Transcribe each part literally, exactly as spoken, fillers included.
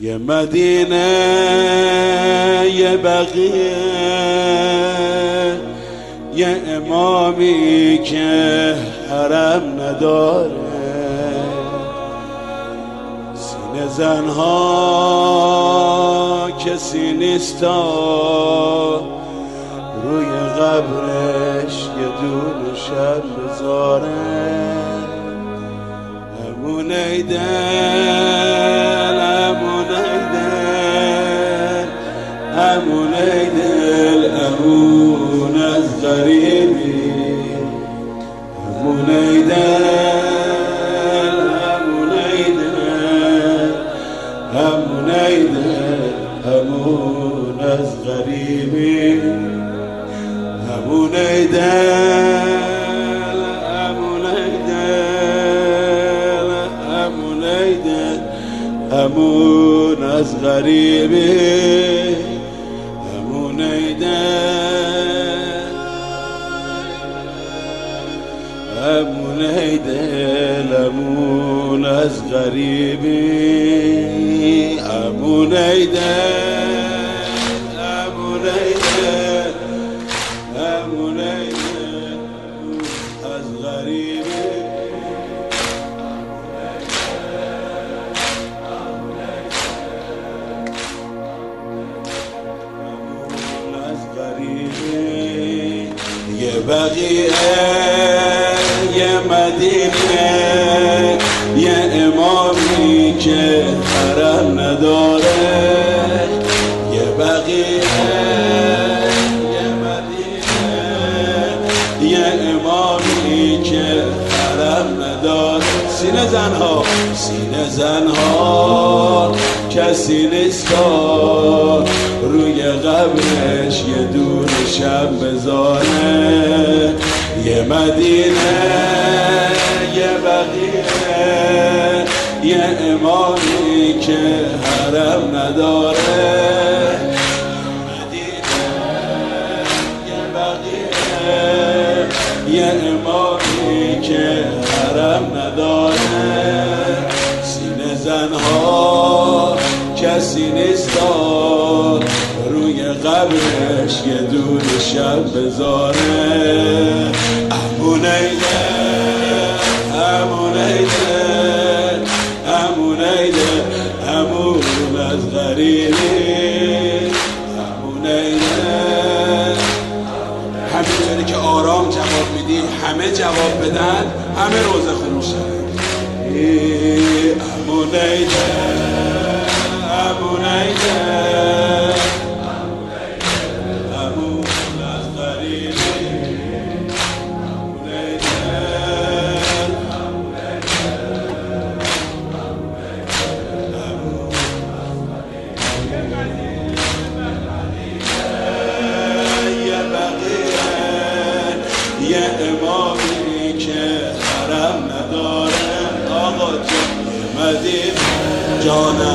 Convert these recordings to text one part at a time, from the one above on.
یه مدینه یه بقیه، یه امامی که حرم نداره، سینه زنها کسی نیستا، روی قبرش یه دونه شب بذاره. همون ایدن همون ایدن همون ایدن همون از غریبی، همون ایدن همون ایدن همون ایدن همون از غریبی، همون ایدن همون ایدن همون ایدن همون از غریبی، همون ایدن همون ایدن همون از غریبی، همون ایدن همون ایدن همون ایدن از غریبی. یه بقیه یه مدینه، یه امامی که حرم نداره، یه بقیه یه مدینه، یه امامی که حرم نداره، سینه زنها سینه زنها کسی نیستا، روی قبرش یه دونه شب بذاره. یه مدینه یه بقیه، یه امامی که حرم نداره، مدینه یه بقیه، یه امامی که حرم نداره، سینه زنها کسی نیستا، روی قبرش یه دونه شب بذاره. همون ایدن همون ایدن همون ایدن همون از غریبی، همون ایدن. همینطوری که آرام جواب میدی همه جواب بدن، همه روزه خون میشن. همون ایدن همون ایدن همون از غریبی، همون ایدن یه بقیه یه امامی که حرم نداره. آقا جان یه مدینه جانم،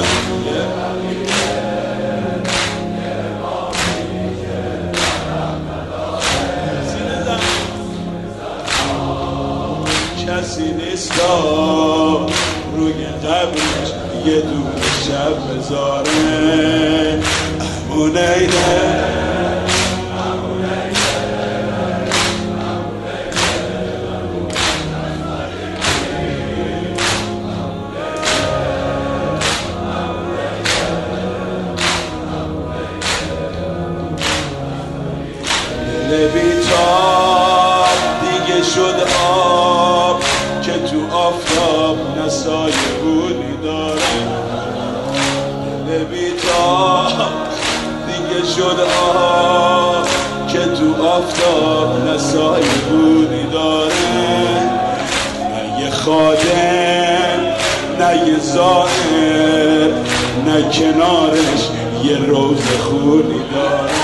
کسی نیستا، روی قبرش یه دونه شب بذاره. همون ایدن همون ایدن همون ایدن دل بیتاب دیگه شد آب که تو آفتاب نسای بودی داره. دل بیتاب دیگه شد آب که تو آفتاب نسای بودی داره. نه یه خادم نه یه زائر، نه کنارش یه روز خونی داره.